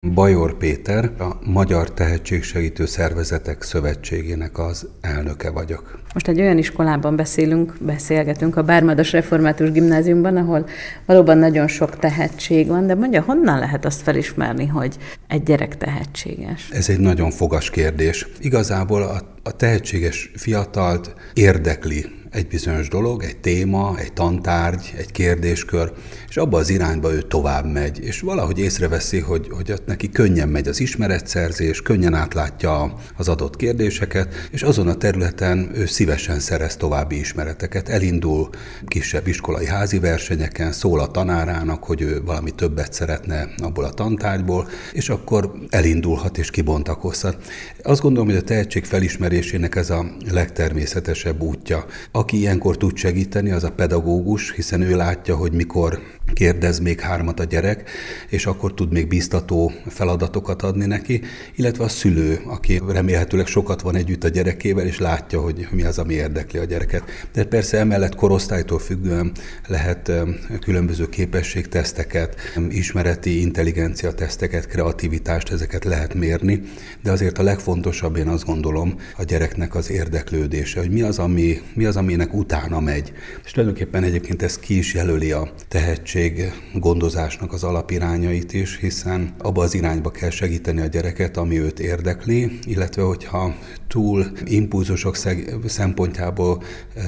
Bajor Péter, a Magyar Tehetségsegítő Szervezetek Szövetségének az elnöke vagyok. Most egy olyan iskolában beszélgetünk a Bármadas Református Gimnáziumban, ahol valóban nagyon sok tehetség van, de mondja, honnan lehet azt felismerni, hogy egy gyerek tehetséges? Ez egy nagyon fogas kérdés. Igazából a tehetséges fiatalt érdekli egy bizonyos dolog, egy téma, egy tantárgy, egy kérdéskör, és abba az irányba ő tovább megy, és valahogy észreveszi, hogy ott neki könnyen megy az ismeretszerzés, könnyen átlátja az adott kérdéseket, és azon a területen ő szívesen szerez további ismereteket, elindul kisebb iskolai házi versenyeken, szól a tanárának, hogy ő valami többet szeretne abból a tantárgyból, és akkor elindulhat és kibontakozhat. Azt gondolom, hogy a tehetség felismerésének ez a legtermészetesebb útja. Aki ilyenkor tud segíteni, az a pedagógus, hiszen ő látja, hogy mikor kérdez még 3 a gyerek, és akkor tud még bíztató feladatokat adni neki, illetve a szülő, aki remélhetőleg sokat van együtt a gyerekével, és látja, hogy mi az, ami érdekli a gyereket. De persze emellett korosztálytól függően lehet különböző képességteszteket, ismereti intelligencia teszteket, kreativitást, ezeket lehet mérni, de azért a legfontosabb, én azt gondolom, a gyereknek az érdeklődése, hogy mi az, aminek utána megy. És tulajdonképpen egyébként ez ki is jelöli a tehetség gondozásnak az alapirányait is, hiszen abba az irányba kell segíteni a gyereket, ami őt érdekli, illetve hogyha túl impulzusok szempontjából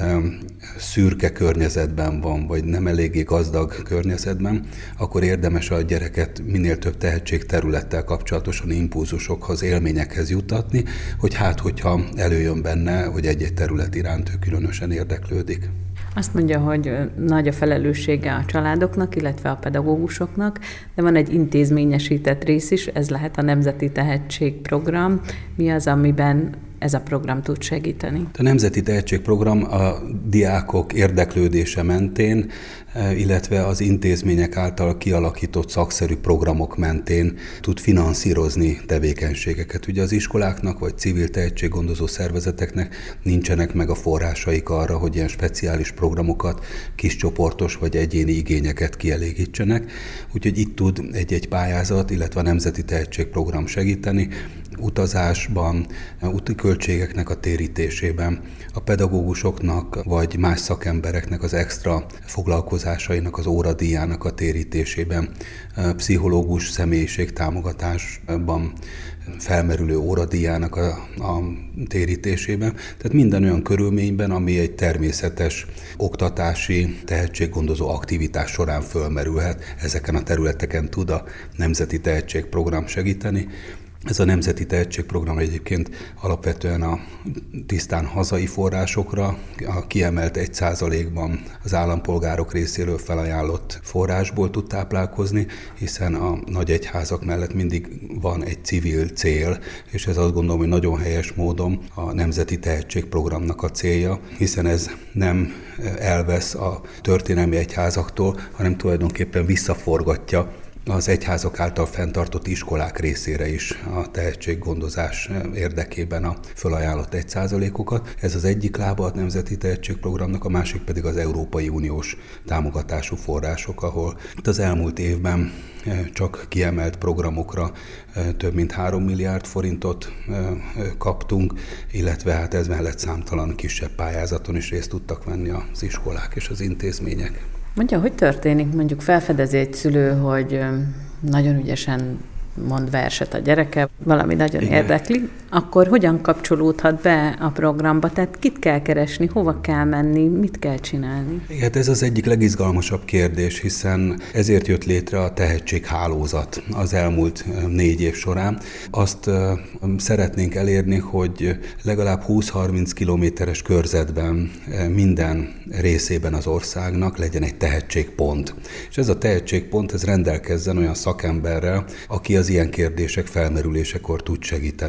szürke környezetben van, vagy nem eléggé gazdag környezetben, akkor érdemes a gyereket minél több tehetségterülettel kapcsolatosan impulzusokhoz, élményekhez juttatni, hogy hogyha előjön benne, hogy egy-egy terület iránt ő különösen érdeklődik. Azt mondja, hogy nagy a felelőssége a családoknak, illetve a pedagógusoknak, de van egy intézményesített rész is, ez lehet a Nemzeti Tehetségprogram. Mi az, amiben ez a program tud segíteni? A Nemzeti Tehetségprogram a diákok érdeklődése mentén, illetve az intézmények által kialakított szakszerű programok mentén tud finanszírozni tevékenységeket. Ugye az iskoláknak vagy civil tehetséggondozó szervezeteknek nincsenek meg a forrásaik arra, hogy ilyen speciális programokat, kiscsoportos vagy egyéni igényeket kielégítsenek. Úgyhogy itt tud egy-egy pályázat, illetve a Nemzeti Tehetségprogram segíteni, utazásban, úti költségeknek a térítésében, a pedagógusoknak vagy más szakembereknek az extra foglalkozásainak, az óradíjának a térítésében, pszichológus személyiség támogatásban felmerülő óradíjának a térítésében. Tehát minden olyan körülményben, ami egy természetes oktatási, tehetséggondozó aktivitás során fölmerülhet, ezeken a területeken tud a Nemzeti Tehetségprogram segíteni. Ez a Nemzeti Tehetségprogram egyébként alapvetően a tisztán hazai forrásokra, a kiemelt 1%-ban az állampolgárok részéről felajánlott forrásból tud táplálkozni, hiszen a nagy egyházak mellett mindig van egy civil cél, és ez azt gondolom, hogy nagyon helyes módon a Nemzeti Tehetségprogramnak a célja, hiszen ez nem elvesz a történelmi egyházaktól, hanem tulajdonképpen visszaforgatja az egyházak által fenntartott iskolák részére is a tehetséggondozás érdekében a fölajánlott 1%-okat. Ez az egyik lába a Nemzeti Tehetségprogramnak, a másik pedig az Európai Uniós támogatású források, ahol az elmúlt évben csak kiemelt programokra több mint 3 milliárd forintot kaptunk, illetve hát ez mellett számtalan kisebb pályázaton is részt tudtak venni az iskolák és az intézmények. Mondja, hogy történik? Mondjuk felfedezi egy szülő, hogy nagyon ügyesen mond verset a gyereke, valami nagyon érdekli, akkor hogyan kapcsolódhat be a programba? Tehát kit kell keresni, hova kell menni, mit kell csinálni? Hát ez az egyik legizgalmasabb kérdés, hiszen ezért jött létre a tehetséghálózat az elmúlt 4 év során. Azt szeretnénk elérni, hogy legalább 20-30 kilométeres körzetben minden részében az országnak legyen egy tehetségpont. És ez a tehetségpont ez rendelkezzen olyan szakemberrel, aki az ilyen kérdések felmerülésekor tud segíteni. A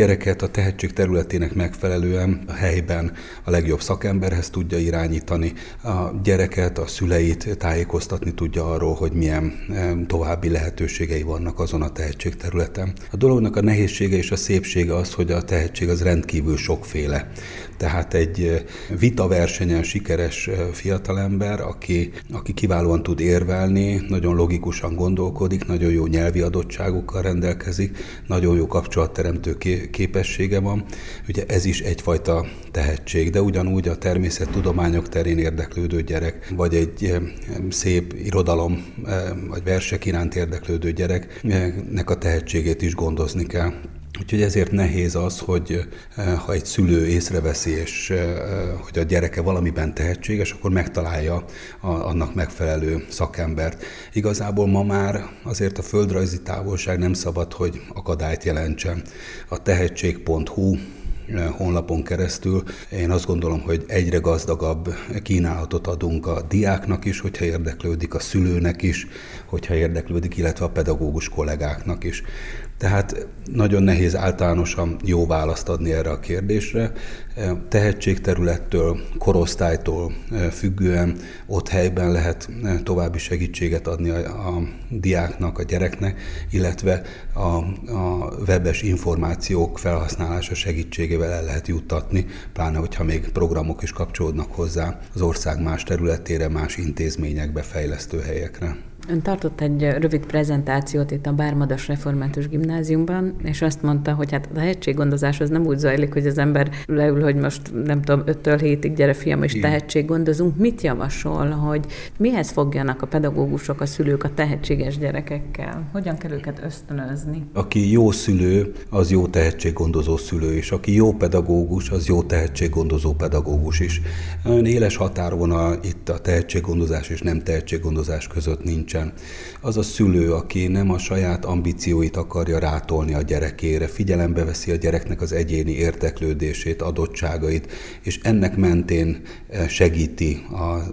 gyereket a tehetség területének megfelelően a helyben a legjobb szakemberhez tudja irányítani, a gyereket, a szüleit tájékoztatni tudja arról, hogy milyen további lehetőségei vannak azon a tehetségterületen. A dolognak a nehézsége és a szépsége az, hogy a tehetség az rendkívül sokféle. Tehát egy vitaversenyen sikeres fiatalember, aki kiválóan tud érvelni, nagyon logikusan gondolkodik, nagyon jó nyelvi adottságokkal rendelkezik, nagyon jó kapcsolatteremtő képessége van. Ugye ez is egyfajta tehetség, de ugyanúgy a természettudományok terén érdeklődő gyerek, vagy egy szép irodalom vagy versek iránt érdeklődő gyereknek a tehetségét is gondozni kell. Úgyhogy ezért nehéz az, hogy ha egy szülő észreveszi, és hogy a gyereke valamiben tehetséges, akkor megtalálja annak megfelelő szakembert. Igazából ma már azért a földrajzi távolság nem szabad, hogy akadályt jelentsen. A tehetség.hu honlapon keresztül én azt gondolom, hogy egyre gazdagabb kínálatot adunk a diáknak is, hogyha érdeklődik, a szülőnek is, hogyha érdeklődik, illetve a pedagógus kollégáknak is. Tehát nagyon nehéz általánosan jó választ adni erre a kérdésre. Tehetségterülettől, korosztálytól függően ott helyben lehet további segítséget adni a diáknak, a gyereknek, illetve a webes információk felhasználása segítségével el lehet juttatni, pláne hogyha még programok is kapcsolódnak hozzá az ország más területére, más intézményekbe, fejlesztőhelyekre. Ön tartott egy rövid prezentációt itt a Bármadas Református Gimnáziumban, és azt mondta, hogy hát a tehetséggondozás az nem úgy zajlik, hogy az ember leül, hogy most nem tudom, 5-től 7-ig gyere fiam, és tehetséggondozunk. Mit javasol, hogy mihez fogjanak a pedagógusok, a szülők a tehetséges gyerekekkel? Hogyan kell őket ösztönözni? Aki jó szülő, az jó tehetséggondozó szülő is. Aki jó pedagógus, az jó tehetséggondozó pedagógus is. Olyan éles határvonal itt a tehetséggondozás és nem tehetséggondozás között nincs. Az a szülő, aki nem a saját ambícióit akarja rátolni a gyerekére, figyelembe veszi a gyereknek az egyéni érdeklődését, adottságait, és ennek mentén segíti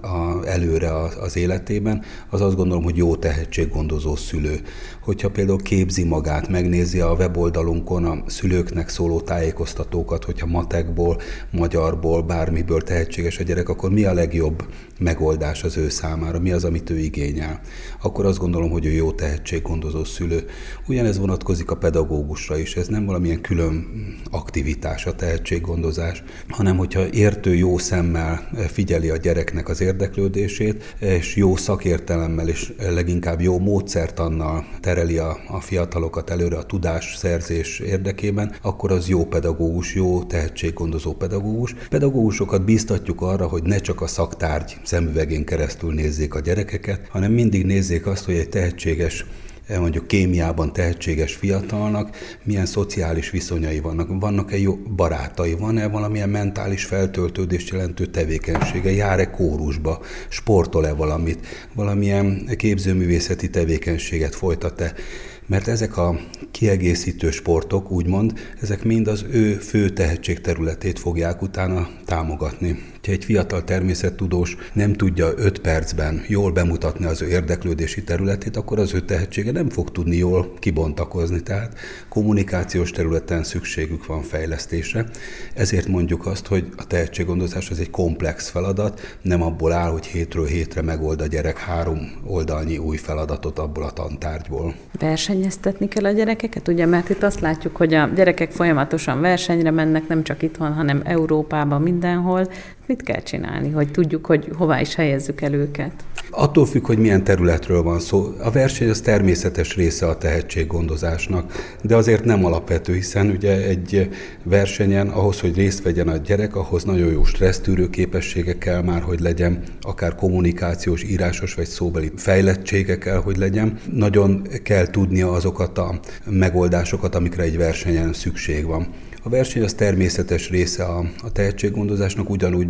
előre az életében, az azt gondolom, hogy jó tehetséggondozó szülő. Hogyha például képzi magát, megnézi a weboldalunkon a szülőknek szóló tájékoztatókat, hogyha matekból, magyarból, bármiből tehetséges a gyerek, akkor mi a legjobb megoldás az ő számára, mi az, amit ő igényel. Akkor azt gondolom, hogy ő jó tehetséggondozó szülő. Ugyanez vonatkozik a pedagógusra is, ez nem valamilyen külön aktivitás a tehetséggondozás, hanem hogyha értő jó szemmel figyeli a gyereknek az érdeklődését, és jó szakértelemmel és leginkább jó módszertannal tereli a fiatalokat előre a tudásszerzés érdekében, akkor az jó pedagógus, jó tehetséggondozó pedagógus. Pedagógusokat bíztatjuk arra, hogy ne csak a szaktárgy szemüvegén keresztül nézzék a gyerekeket, hanem mindig nézzék azt, hogy egy tehetséges, mondjuk kémiában tehetséges fiatalnak milyen szociális viszonyai vannak. Vannak-e jó barátai? Van-e valamilyen mentális feltöltődést jelentő tevékenysége? Jár-e kórusba? Sportol-e valamit? Valamilyen képzőművészeti tevékenységet folytat-e? Mert ezek a kiegészítő sportok, úgymond, ezek mind az ő fő tehetségterületét fogják utána támogatni. Ha egy fiatal természettudós nem tudja 5 percben jól bemutatni az ő érdeklődési területét, akkor az ő tehetsége nem fog tudni jól kibontakozni. Tehát kommunikációs területen szükségük van fejlesztésre. Ezért mondjuk azt, hogy a tehetséggondozás az egy komplex feladat, nem abból áll, hogy hétről hétre megold a gyerek 3 oldalnyi új feladatot abból a tantárgyból. Versenyeztetni kell a gyerekeket, ugye, mert itt azt látjuk, hogy a gyerekek folyamatosan versenyre mennek, nem csak itthon, hanem Európában, mindenhol. Mit kell csinálni, hogy tudjuk, hogy hová is helyezzük el őket? Attól függ, hogy milyen területről van szó. A verseny az természetes része a tehetséggondozásnak, de azért nem alapvető, hiszen ugye egy versenyen ahhoz, hogy részt vegyen a gyerek, ahhoz nagyon jó stressztűrő képessége kell már, hogy legyen, akár kommunikációs, írásos vagy szóbeli fejlettsége kell, hogy legyen. Nagyon kell tudnia azokat a megoldásokat, amikre egy versenyen szükség van. A verseny az természetes része a tehetséggondozásnak, ugyanúgy,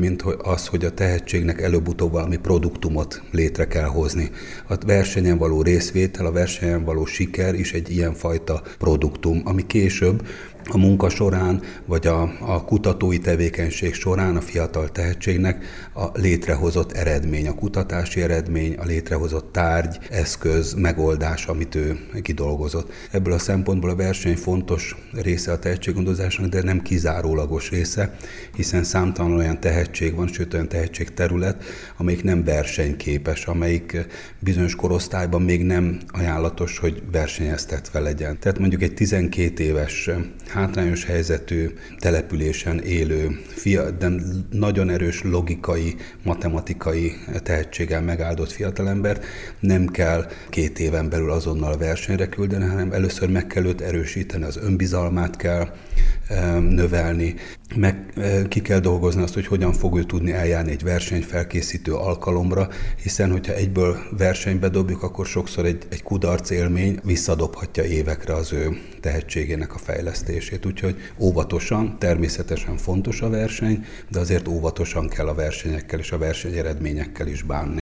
mint az, hogy a tehetségnek előbb-utóbb valami produktumot létre kell hozni. A versenyen való részvétel, a versenyen való siker is egy ilyenfajta produktum, ami később a munka során, vagy a kutatói tevékenység során a fiatal tehetségnek a létrehozott eredmény, a kutatási eredmény, a létrehozott tárgy, eszköz, megoldás, amit ő kidolgozott. Ebből a szempontból a verseny fontos része a tehetséggondozásnak, de nem kizárólagos része, hiszen számtalan olyan tehetség van, sőt olyan tehetségterület, amelyik nem versenyképes, amelyik bizonyos korosztályban még nem ajánlatos, hogy versenyeztetve legyen. Tehát mondjuk egy 12 éves hátrányos helyzetű településen élő, de nagyon erős logikai, matematikai tehetséggel megáldott fiatalembert nem kell 2 éven belül azonnal versenyre küldeni, hanem először meg kell őt erősíteni, az önbizalmát kell növelni, ki kell dolgozni azt, hogy hogyan fog ő tudni eljárni egy versenyfelkészítő alkalomra, hiszen hogyha egyből versenybe dobjuk, akkor sokszor egy kudarc élmény visszadobhatja évekre az ő tehetségének a fejlesztését. Úgyhogy óvatosan, természetesen fontos a verseny, de azért óvatosan kell a versenyekkel és a versenyeredményekkel is bánni.